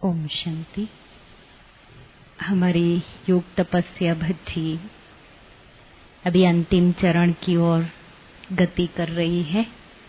ओम शांति। हमारी योग तपस्या भट्टी अभी अंतिम चरण की ओर गति कर रही है।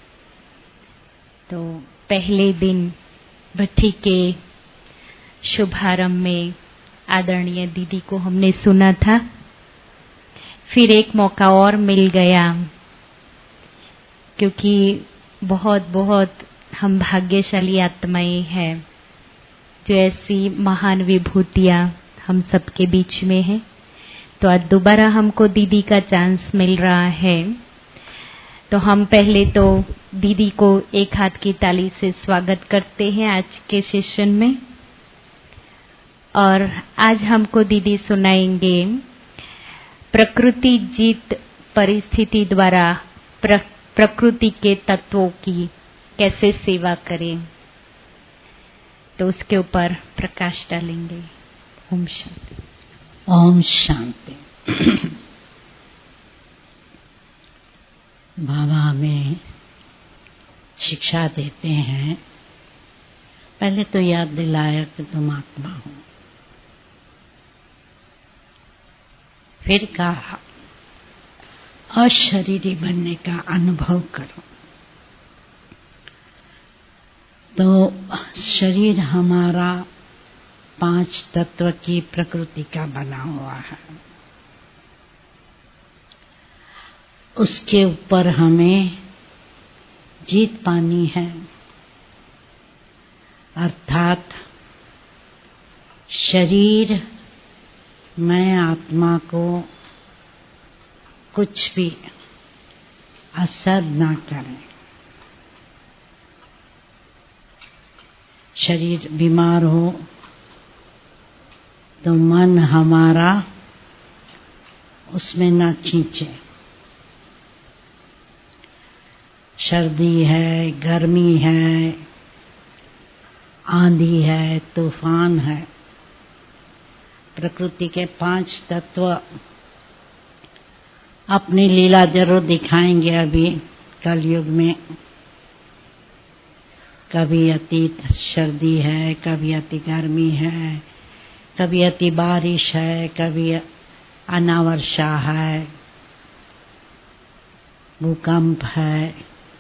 तो पहले दिन भट्टी के शुभारंभ में आदरणीय दीदी को हमने सुना था। फिर एक मौका और मिल गया, क्योंकि बहुत बहुत हम भाग्यशाली आत्माएं हैं जो ऐसी महान विभूतियां हम सबके बीच में है। तो आज दोबारा हमको दीदी का चांस मिल रहा है। तो हम पहले तो दीदी को एक हाथ की ताली से स्वागत करते हैं आज के सेशन में। और आज हमको दीदी सुनाएंगे प्रकृति जीत परिस्थिति द्वारा प्रकृति के तत्वों की कैसे सेवा करें, तो उसके ऊपर प्रकाश डालेंगे। ओम शांति। ओम शांति। बाबा हमें शिक्षा देते हैं, पहले तो याद दिलाया कि तुम आत्मा हो, फिर कहा अशरीरी बनने का अनुभव करो। तो शरीर हमारा 5 तत्व की प्रकृति का बना हुआ है। उसके ऊपर हमें जीत पानी है, अर्थात शरीर में आत्मा को कुछ भी असर ना करे। शरीर बीमार हो तो मन हमारा उसमें ना खींचे। सर्दी है, गर्मी है, आंधी है, तूफान है, प्रकृति के 5 तत्व अपनी लीला जरूर दिखाएंगे। अभी कलयुग में कभी अति सर्दी है, कभी अति गर्मी है, कभी अति बारिश है, कभी अनावर्षा है, भूकंप है,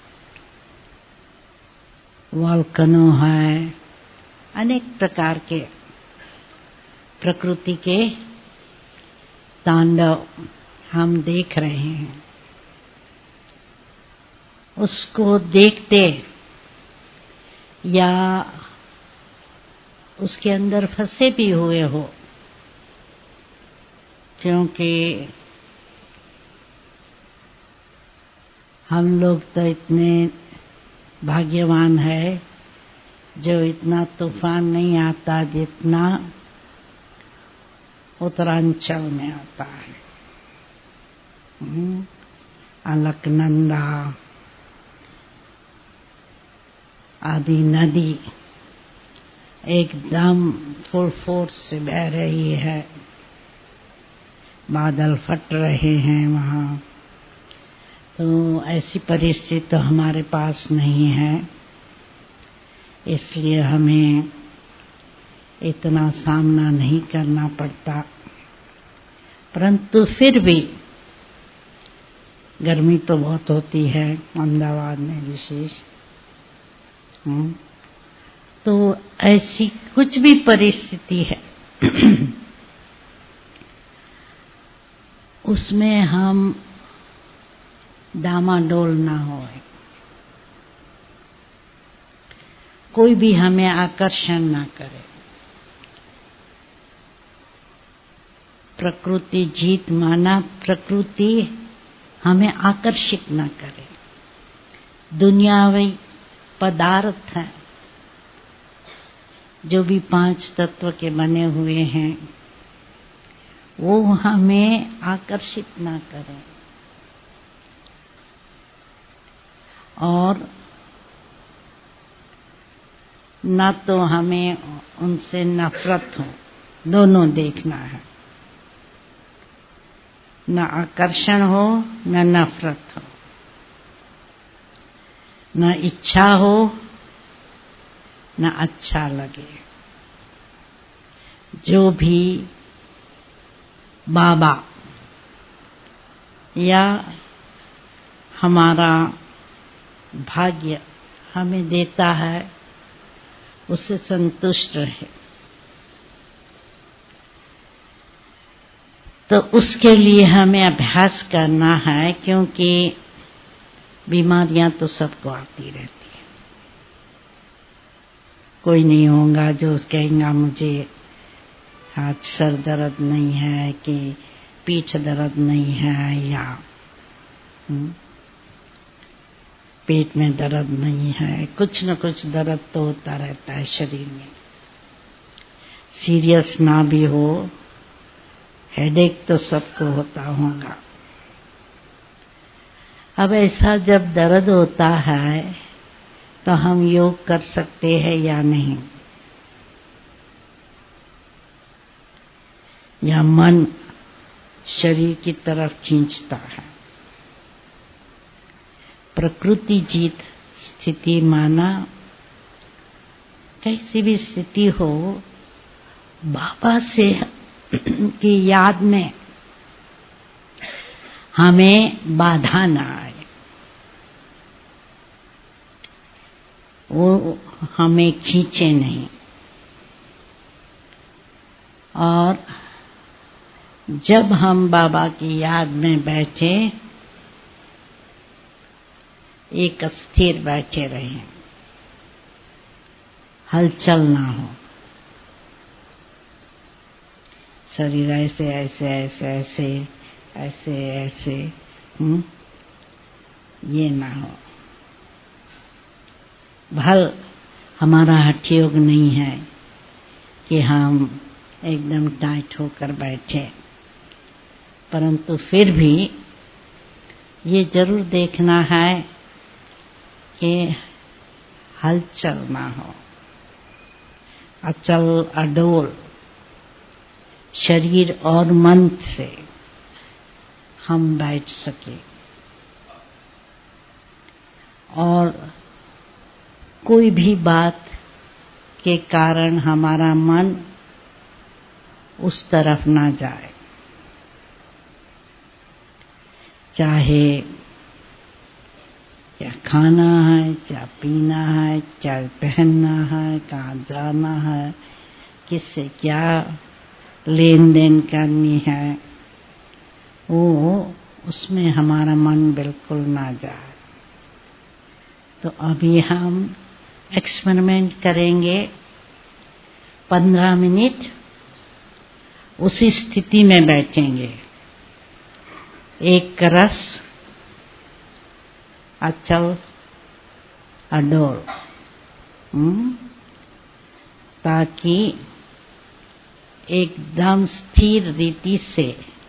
वोल्केनो है, अनेक प्रकार के प्रकृति के तांडव हम देख रहे हैं। उसको देखते या उसके अंदर फंसे भी हुए हो, क्योंकि हम लोग तो इतने भाग्यवान है जो इतना तूफान नहीं आता जितना उत्तरांचल में आता है। अलकनंदा आदि नदी एकदम फुल फोर्स से बह रही है, बादल फट रहे हैं वहाँ। तो ऐसी परिस्थिति तो हमारे पास नहीं है, इसलिए हमें इतना सामना नहीं करना पड़ता। परंतु फिर भी गर्मी तो बहुत होती है, अहमदाबाद में विशेष। तो ऐसी कुछ भी परिस्थिति है उसमें हम डामाडोल ना होए, कोई भी हमें आकर्षण ना करे। प्रकृति जीत माना प्रकृति हमें आकर्षित ना करे। दुनियावी पदार्थ हैं जो भी 5 तत्व के बने हुए हैं, वो हमें आकर्षित ना करें और न तो हमें उनसे नफरत हो। दोनों देखना है, न आकर्षण हो न नफरत हो, न इच्छा हो न अच्छा लगे। जो भी बाबा या हमारा भाग्य हमें देता है उससे संतुष्ट रहे। तो उसके लिए हमें अभ्यास करना है, क्योंकि बीमारियां तो सबको आती रहती है। कोई नहीं होगा जो कहेगा मुझे आज सर दर्द नहीं है कि पीठ दर्द नहीं है या पेट में दर्द नहीं है। कुछ न कुछ दर्द तो होता रहता है शरीर में, सीरियस ना भी हो, हेडेक तो सबको होता होगा। अब ऐसा जब दर्द होता है तो हम योग कर सकते हैं या नहीं, या मन शरीर की तरफ खींचता है। प्रकृति जीत स्थिति माना, कैसी भी स्थिति हो, बाबा से की याद में हमें बाधा ना आए, वो हमें खींचे नहीं। और जब हम बाबा की याद में बैठे, एक स्थिर बैठे रहे, हलचल ना हो, शरीर ऐसे ऐसे ऐसे ऐसे ऐसे ऐसे ये ना हो। भल हमारा हठ योग नहीं है कि हम एकदम टाइट होकर बैठे, परंतु फिर भी ये जरूर देखना है कि हलचल ना हो, अचल अडोल शरीर और मन से हम बैठ सके। और कोई भी बात के कारण हमारा मन उस तरफ ना जाए, चाहे क्या खाना है, क्या पीना है, क्या पहनना है, कहाँ जाना है, किससे क्या लेन देन करनी है, वो उसमें हमारा मन बिल्कुल ना जाए। तो अभी हम एक्सपेरिमेंट करेंगे 15 मिनट उसी स्थिति में बैठेंगे, एक रस अचल अडोल, ताकि एकदम स्थिर रीति से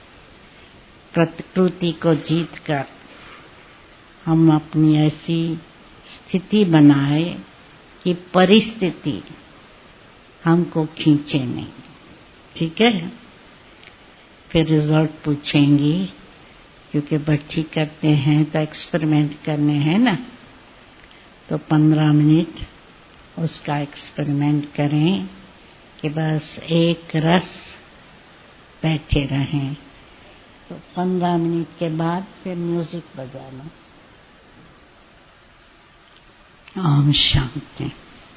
प्रकृति को जीतकर हम अपनी ऐसी स्थिति बनाए कि परिस्थिति हमको खींचे नहीं। ठीक है, फिर रिजल्ट पूछेंगी, क्योंकि बच्ची करते हैं तो एक्सपेरिमेंट करने हैं ना। तो 15 मिनट उसका एक्सपेरिमेंट करें कि बस एक रस बैठे रहें। तो 15 मिनट के बाद फिर म्यूजिक बजाना। ओम शांति।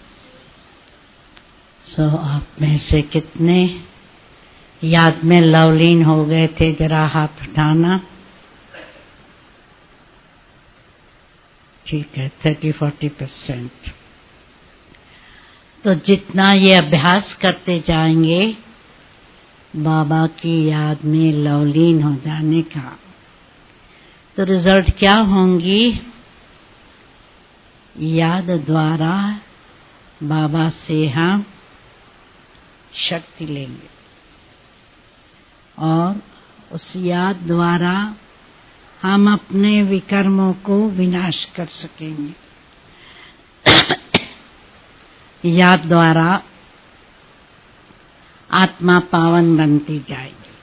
आप में से कितने याद में लवलीन हो गए थे, जरा हाथ उठाना। ठीक है, 30-40%। तो जितना ये अभ्यास करते जाएंगे बाबा की याद में लवलीन हो जाने का, तो रिजल्ट क्या होंगी? याद द्वारा बाबा से हम शक्ति लेंगे और उस याद द्वारा हम अपने विकर्मों को विनाश कर सकेंगे। याद द्वारा आत्मा पावन बनती जाएगी।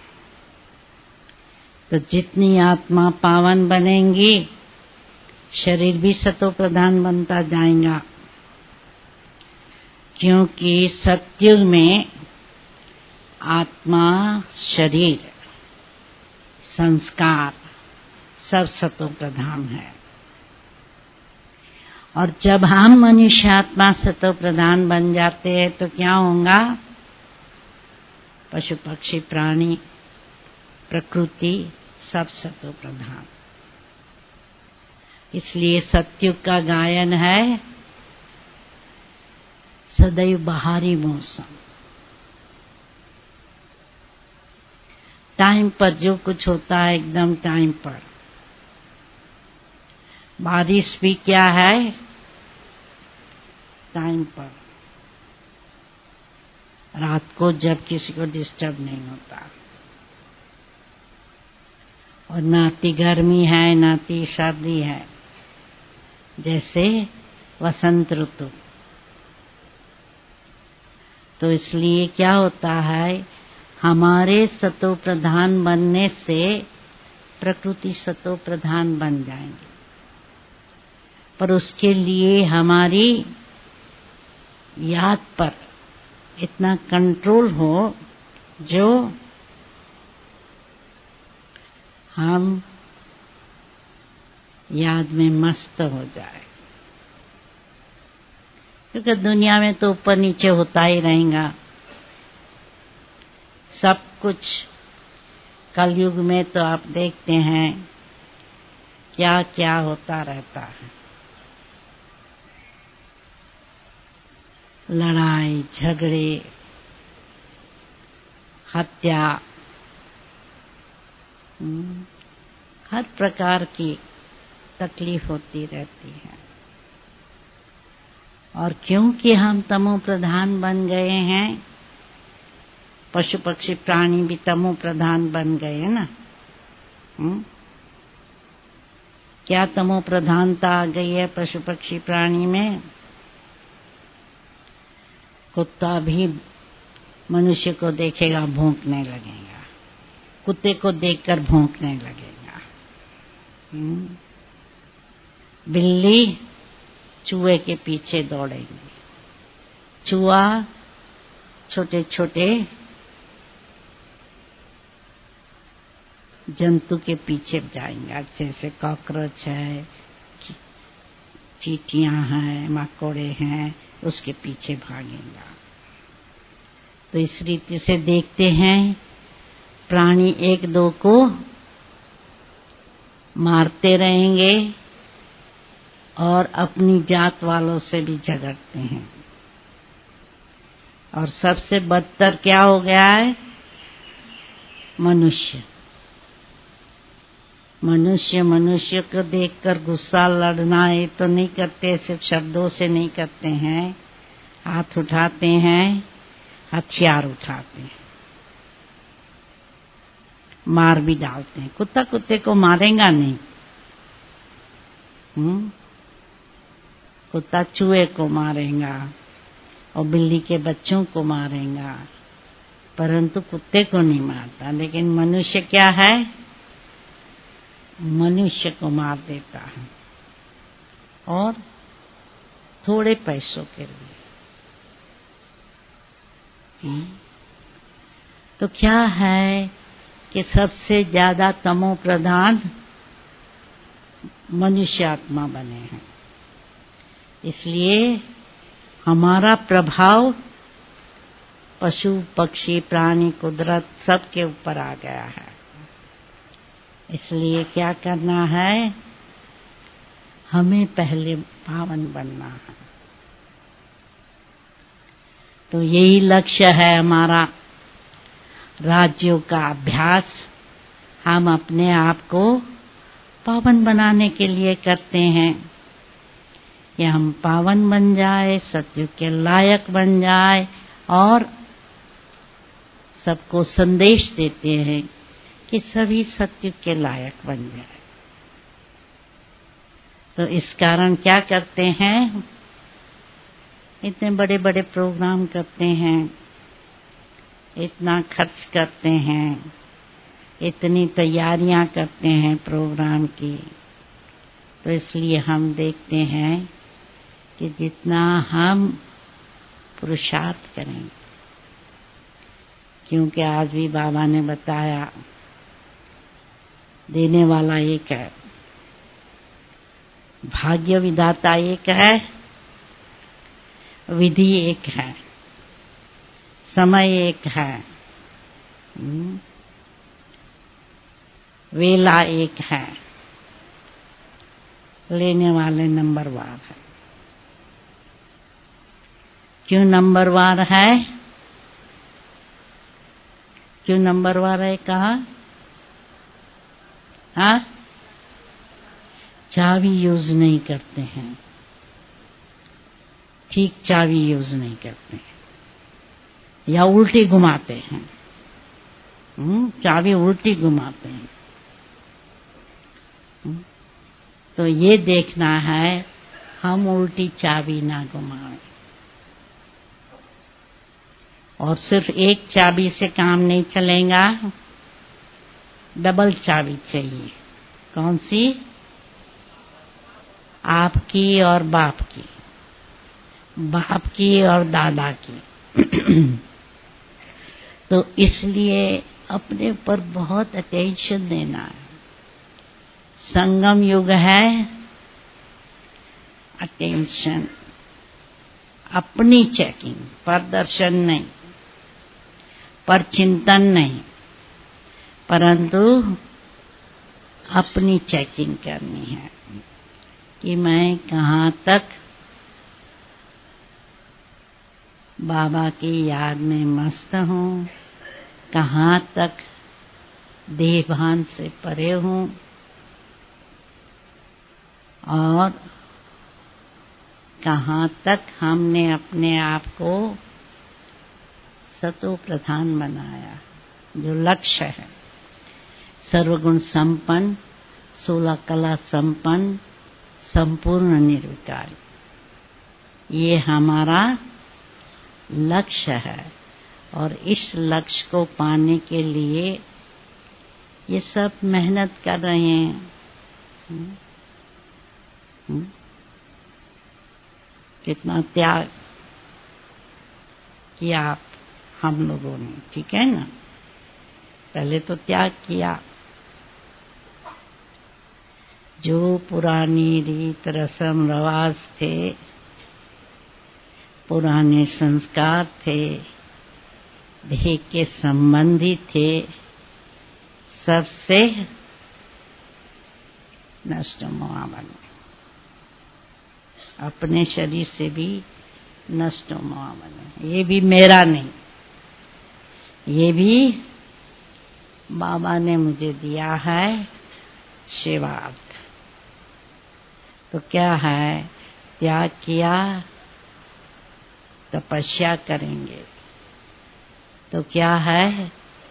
तो जितनी आत्मा पावन बनेंगी, शरीर भी सतो प्रधान बनता जाएगा। क्योंकि सत्युग में आत्मा, शरीर, संस्कार सब सतो प्रधान है। और जब हम मनुष्य आत्मा सतो प्रधान बन जाते हैं तो क्या होगा? पशु पक्षी प्राणी प्रकृति सब सतो प्रधान। इसलिए सत्युग का गायन है सदैव बहारी मौसम। टाइम पर जो कुछ होता है एकदम टाइम पर। बारिश भी क्या है? टाइम पर। रात को जब किसी को डिस्टर्ब नहीं होता। और ना ती गर्मी है ना ती सर्दी है, जैसे वसंत ऋतु। तो इसलिए क्या होता है, हमारे सतो प्रधान बनने से प्रकृति सतो प्रधान बन जाएंगे। पर उसके लिए हमारी याद पर इतना कंट्रोल हो जो हम याद में मस्त हो जाए। क्योंकि दुनिया में तो ऊपर नीचे होता ही रहेगा सब कुछ। कलयुग में तो आप देखते हैं क्या क्या होता रहता है। लड़ाई झगड़े, हत्या, हर प्रकार की तकलीफ होती रहती है। और क्योंकि हम तमो प्रधान बन गए हैं, पशु पक्षी प्राणी भी तमो प्रधान बन गए हैं ना। क्या तमो प्रधानता आ गई है पशु पक्षी प्राणी में? कुत्ता भी मनुष्य को देखेगा भौंकने लगेगा, कुत्ते को देखकर भौंकने लगेगा। बिल्ली चूहे के पीछे दौड़ेगी। चूहा छोटे छोटे जंतु के पीछे जाएंगे, जैसे कॉकरोच है, चींटियां हैं, मकोड़े हैं, उसके पीछे भागेगा। तो इस रीति से देखते हैं प्राणी एक दो को मारते रहेंगे और अपनी जात वालों से भी झगड़ते हैं। और सबसे बदतर क्या हो गया है? मनुष्य मनुष्य को देखकर गुस्सा लड़ना ये तो नहीं करते, सिर्फ शब्दों से नहीं करते हैं, हाथ उठाते हैं, हथियार उठाते हैं, मार भी डालते हैं। कुत्ता कुत्ते को मारेगा नहीं, कुत्ता चूहे को मारेगा और बिल्ली के बच्चों को मारेगा, परंतु कुत्ते को नहीं मारता। लेकिन मनुष्य क्या है? मनुष्य को मार देता है, और थोड़े पैसों के लिए। तो क्या है कि सबसे ज्यादा तमो प्रधान मनुष्य आत्मा बने हैं। इसलिए हमारा प्रभाव पशु पक्षी प्राणी कुदरत सबके ऊपर आ गया है। इसलिए क्या करना है? हमें पहले पावन बनना है। तो यही लक्ष्य है हमारा राज्यों का अभ्यास। हम अपने आप को पावन बनाने के लिए करते हैं कि हम पावन बन जाए, सत्युग के लायक बन जाए और सबको संदेश देते हैं कि सभी सत्युग के लायक बन जाए। तो इस कारण क्या करते हैं? इतने बड़े बड़े प्रोग्राम करते हैं, इतना खर्च करते हैं, इतनी तैयारियां करते हैं प्रोग्राम की। तो इसलिए हम देखते हैं कि जितना हम पुरुषार्थ करेंगे, क्योंकि आज भी बाबा ने बताया देने वाला एक है, भाग्य विधाता एक है, विधि एक है, समय एक है, वेला एक है, लेने वाले नंबरवार है। क्यों नंबरवार है? क्यों नंबरवार है कहा? हाँ, चाबी यूज नहीं करते हैं, ठीक चाबी यूज नहीं करते हैं, या उल्टी घुमाते हैं। चाबी उल्टी घुमाते हैं। तो ये देखना है हम उल्टी चाबी ना घुमाएं। और सिर्फ एक चाबी से काम नहीं चलेगा, डबल चाबी चाहिए। कौन सी? आपकी और बाप की, बाप की और दादा की। तो इसलिए अपने पर बहुत अटेंशन देना है। संगम युग है, अटेंशन, अपनी चेकिंग, प्रदर्शन नहीं, पर चिंतन नहीं, परंतु अपनी चेकिंग करनी है कि मैं कहाँ तक बाबा की याद में मस्त हूँ, कहाँ तक देहभान से परे हूँ, और कहाँ तक हमने अपने आप को सतो प्रधान बनाया। जो लक्ष्य है, सर्वगुण संपन्न, 16 कला संपन्न, संपूर्ण निर्विकारी, ये हमारा लक्ष्य है। और इस लक्ष्य को पाने के लिए ये सब मेहनत कर रहे हैं। कितना त्याग किया हम लोगों ने, ठीक है ना? पहले तो त्याग किया। जो पुरानी रीत रस्म रवाज थे, पुराने संस्कार थे, देह के संबंधी थे, सबसे नष्ट मोहा बने। अपने शरीर से भी नष्ट मोहा बने। ये भी मेरा नहीं, ये भी बाबा ने मुझे दिया है सेवार्थ। तो क्या है? त्याग किया, तपस्या करेंगे तो क्या है?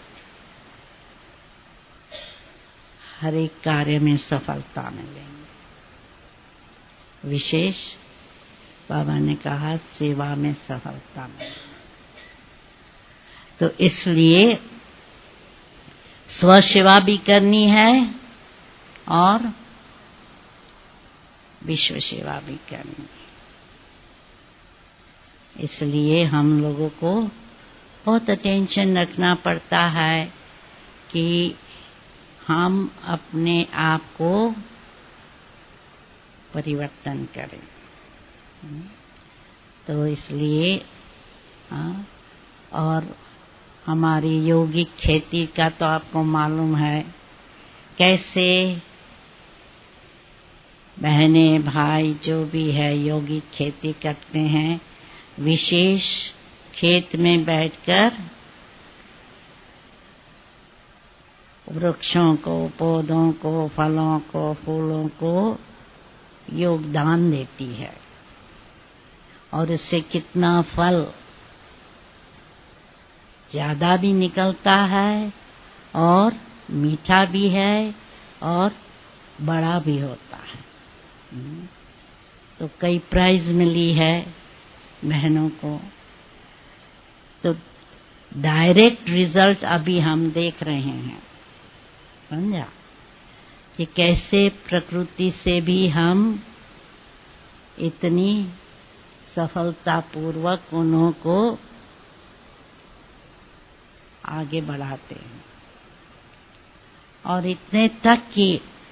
हर एक कार्य में सफलता मिलेंगे। विशेष बाबा ने कहा सेवा में सफलता मिलेगी। तो इसलिए स्व सेवा भी करनी है और विश्व सेवा भी करनी है। इसलिए हम लोगों को बहुत अटेंशन रखना पड़ता है कि हम अपने आप को परिवर्तन करें। तो इसलिए और हमारी योगिक खेती का तो आपको मालूम है, कैसे बहने भाई जो भी है योगिक खेती करते हैं। विशेष खेत में बैठकर वृक्षों को, पौधों को, फलों को, फूलों को योगदान देती है। और इससे कितना फल ज्यादा भी निकलता है और मीठा भी है और बड़ा भी होता है। तो कई प्राइज मिली है बहनों को। तो डायरेक्ट रिजल्ट अभी हम देख रहे हैं, समझा? कि कैसे प्रकृति से भी हम इतनी सफलतापूर्वक उन्हों को आगे बढ़ाते हैं। और इतने तक कि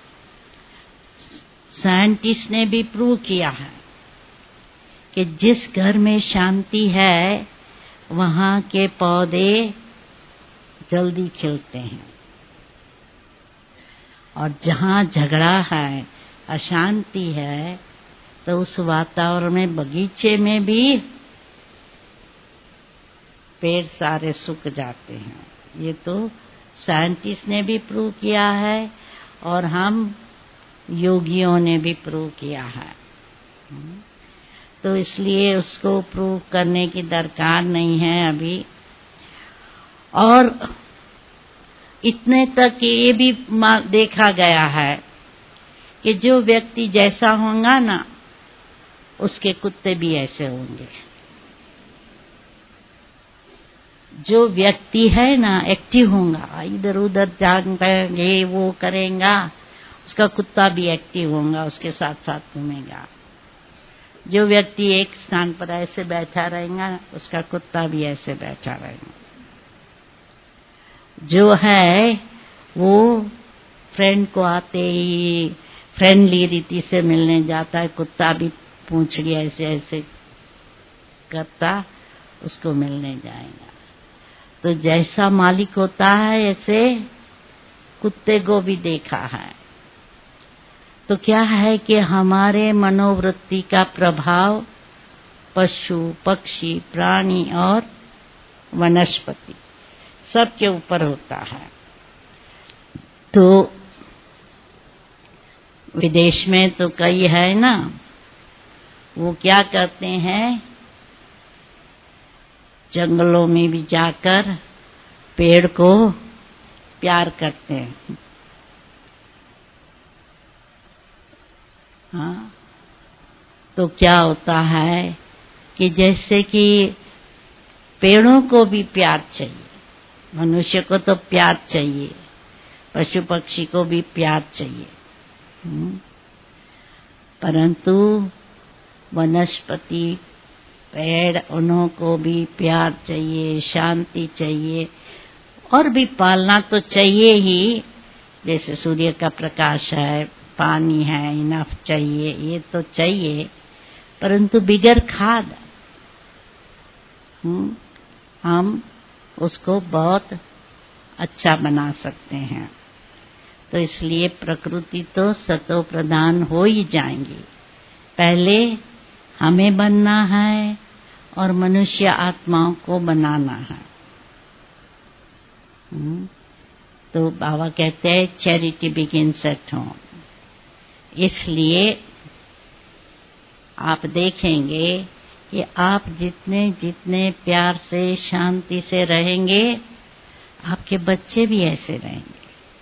साइंटिस्ट ने भी प्रूव किया है कि जिस घर में शांति है वहां के पौधे जल्दी खिलते हैं, और जहां झगड़ा है, अशांति है, तो उस वातावरण में, बगीचे में भी पेड़ सारे सूख जाते हैं। ये तो साइंटिस्ट ने भी प्रूव किया है और हम योगियों ने भी प्रूव किया है। तो इसलिए उसको प्रूव करने की दरकार नहीं है अभी। और इतने तक ये भी देखा गया है कि जो व्यक्ति जैसा होगा ना, उसके कुत्ते भी ऐसे होंगे। जो व्यक्ति है ना एक्टिव होगा, इधर उधर जाएगा, ये वो करेगा, उसका कुत्ता भी एक्टिव होगा, उसके साथ साथ घूमेगा। जो व्यक्ति एक स्थान पर ऐसे बैठा रहेगा, उसका कुत्ता भी ऐसे बैठा रहेगा। जो है वो फ्रेंड को आते ही फ्रेंडली रीति से मिलने जाता है, कुत्ता भी पूंछड़ी ऐसे ऐसे करता उसको मिलने जाएगा। तो जैसा मालिक होता है ऐसे कुत्ते को भी देखा है। तो क्या है कि हमारे मनोवृत्ति का प्रभाव पशु, पक्षी, प्राणी और वनस्पति सबके ऊपर होता है। तो विदेश में तो कई है ना, वो क्या करते हैं, जंगलों में भी जाकर पेड़ को प्यार करते हैं। हाँ, तो क्या होता है कि जैसे कि पेड़ों को भी प्यार चाहिए, मनुष्य को तो प्यार चाहिए, पशु पक्षी को भी प्यार चाहिए, परंतु वनस्पति, पेड़, उन्हों को भी प्यार चाहिए, शांति चाहिए, और भी पालना तो चाहिए ही। जैसे सूर्य का प्रकाश है, पानी है, इनफ चाहिए, ये तो चाहिए, परंतु बिगर खाद हम उसको बहुत अच्छा बना सकते हैं। तो इसलिए प्रकृति तो सतो प्रधान हो ही जाएंगी। पहले हमें बनना है और मनुष्य आत्माओं को बनाना है। तो बाबा कहते हैं चैरिटी बिगिंस एट होम। इसलिए आप देखेंगे कि आप जितने जितने प्यार से, शांति से रहेंगे, आपके बच्चे भी ऐसे रहेंगे।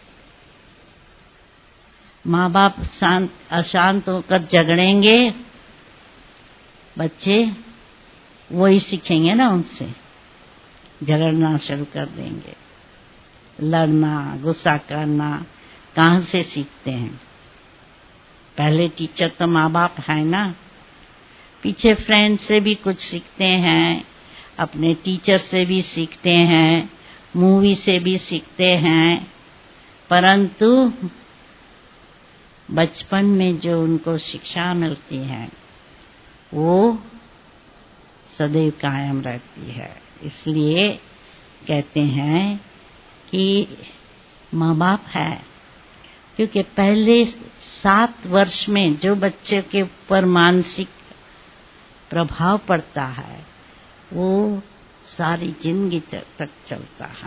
माँ बाप अशांत होकर झगड़ेंगे, बच्चे वही सीखेंगे ना, उनसे झगड़ना शुरू कर देंगे, लड़ना, गुस्सा करना। कहाँ से सीखते हैं? पहले टीचर तो माँ बाप है ना, पीछे फ्रेंड से भी कुछ सीखते हैं, अपने टीचर से भी सीखते हैं, मूवी से भी सीखते हैं, परंतु बचपन में जो उनको शिक्षा मिलती है वो सदैव कायम रहती है। इसलिए कहते हैं कि माँ बाप है, क्योंकि पहले 7 वर्ष में जो बच्चे के ऊपर मानसिक प्रभाव पड़ता है वो सारी जिंदगी तक चलता है।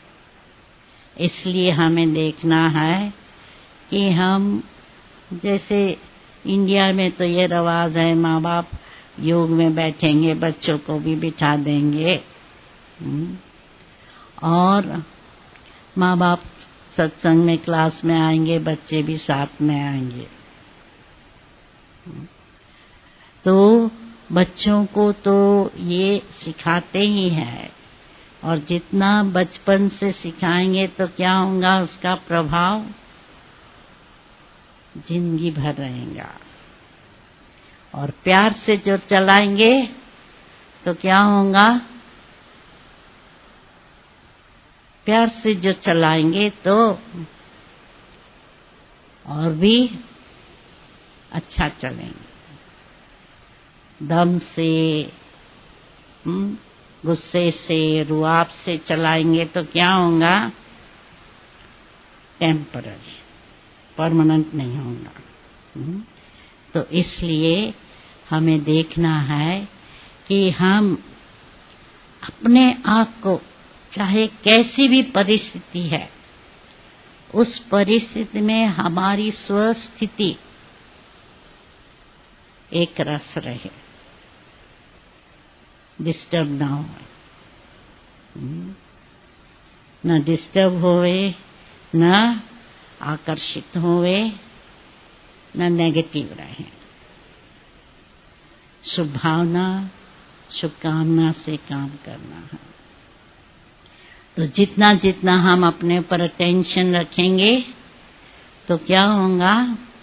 इसलिए हमें देखना है कि हम, जैसे इंडिया में तो ये रवाज है, माँ बाप योग में बैठेंगे, बच्चों को भी बिठा देंगे, और माँ बाप सत्संग में क्लास में आएंगे, बच्चे भी साथ में आएंगे। तो बच्चों को तो ये सिखाते ही हैं, और जितना बचपन से सिखाएंगे तो क्या होगा, उसका प्रभाव जिंदगी भर रहेगा। और प्यार से जो चलाएंगे तो क्या होगा, प्यार से जो चलाएंगे तो और भी अच्छा चलेंगे। दम से, गुस्से से, रुआब से चलाएंगे तो क्या होगा? टेम्पररी, परमानेंट नहीं होगा। तो इसलिए हमें देखना है कि हम अपने आप को, चाहे कैसी भी परिस्थिति है, उस परिस्थिति में हमारी स्वस्थिति एक रस रहे, डिस्टर्ब ना हो, न डिस्टर्ब होवे, न आकर्षित होवे, न नेगेटिव रहे। शुभ भावना, शुभकामना से काम करना है। तो जितना जितना हम अपने ऊपर अटेंशन रखेंगे तो क्या होगा?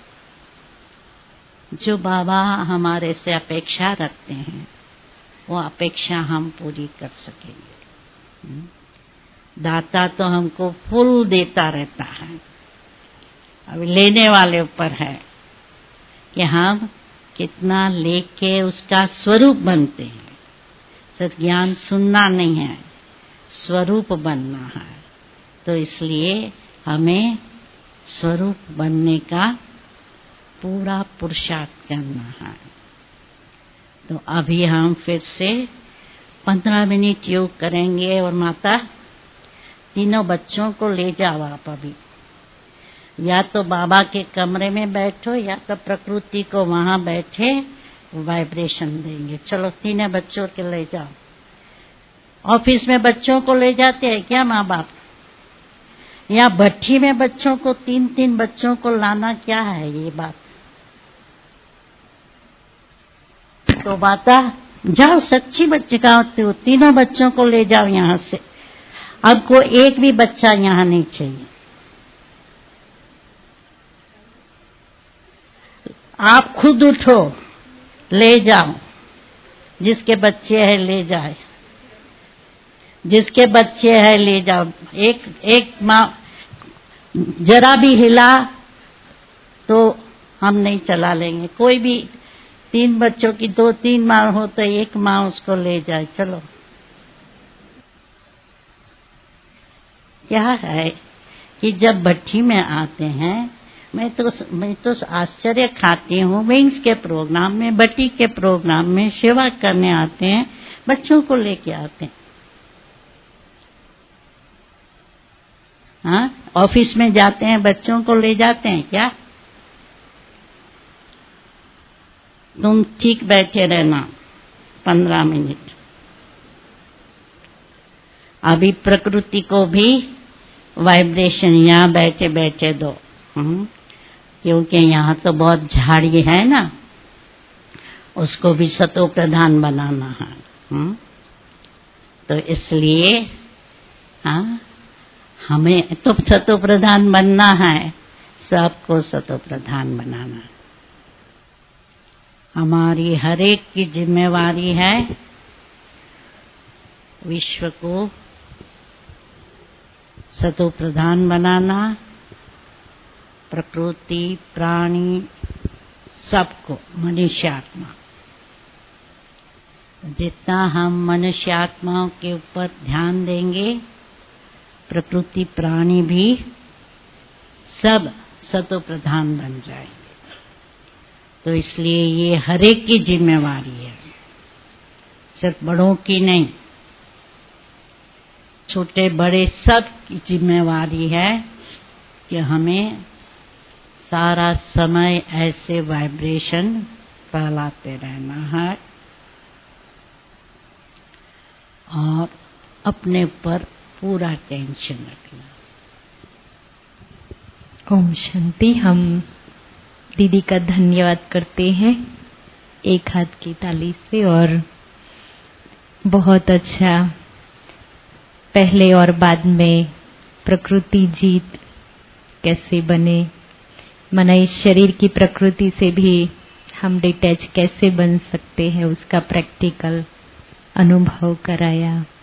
जो बाबा हमारे से अपेक्षा रखते हैं वो अपेक्षा हम पूरी कर सकेंगे। दाता तो हमको फुल देता रहता है, अब लेने वाले ऊपर है कि हम कितना लेके उसका स्वरूप बनते हैं। सिर्फ ज्ञान सुनना नहीं है, स्वरूप बनना है। तो इसलिए हमें स्वरूप बनने का पूरा पुरुषार्थ करना है। तो अभी हम फिर से 15 मिनट योग करेंगे। और माता, तीनों बच्चों को ले जाओ आप अभी, या तो बाबा के कमरे में बैठो या तो प्रकृति को वहां बैठे वाइब्रेशन देंगे। चलो तीनों बच्चों के ले जाओ। ऑफिस में बच्चों को ले जाते हैं क्या माँ बाप? या भट्ठी में बच्चों को, 3-3 बच्चों को लाना क्या है ये बात? तो माता जाओ, सच्ची बच्चे का होते हो, तीनों बच्चों को ले जाओ यहाँ से। अब को एक भी बच्चा यहाँ नहीं चाहिए। आप खुद उठो, ले जाओ, जिसके बच्चे हैं ले जाए, जिसके बच्चे हैं ले जाओ। एक माँ जरा भी हिला तो हम नहीं चला लेंगे। कोई भी 3 बच्चों की 2-3 माँ हो तो एक माँ उसको ले जाए। चलो, क्या है कि जब भट्ठी में आते हैं, मैं तो आश्चर्य खाती हूँ। विंग्स के प्रोग्राम में, भट्टी के प्रोग्राम में सेवा करने आते हैं, बच्चों को लेके आते हैं। हाँ, ऑफिस में जाते हैं, बच्चों को ले जाते हैं क्या? तुम ठीक बैठे रहना 15 मिनट। अभी प्रकृति को भी वाइब्रेशन यहाँ बैठे बैठे दो, क्योंकि यहाँ तो बहुत झाड़ी है ना, उसको भी सतो प्रधान बनाना है। तो इसलिए हाँ, हमें तो सतो प्रधान बनना है, सबको सतो प्रधान बनाना है। हमारी हर एक की जिम्मेवारी है विश्व को सतो प्रधान बनाना, प्रकृति, प्राणी, सबको, मनुष्यात्मा। जितना हम मनुष्यात्माओं के ऊपर ध्यान देंगे, प्रकृति, प्राणी भी सब सतो प्रधान बन जाएंगे। तो इसलिए ये हर एक की जिम्मेवारी है, सिर्फ बड़ों की नहीं, छोटे बड़े सब की जिम्मेवारी है कि हमें सारा समय ऐसे वाइब्रेशन फैलाते रहना है और अपने ऊपर पूरा टेंशन रखना। ओम शांति। हम दीदी का धन्यवाद करते हैं एक हाथ की ताली से। और बहुत अच्छा, पहले और बाद में प्रकृति जीत कैसे बने, माना इस शरीर की प्रकृति से भी हम डिटैच कैसे बन सकते हैं, उसका प्रैक्टिकल अनुभव कराया।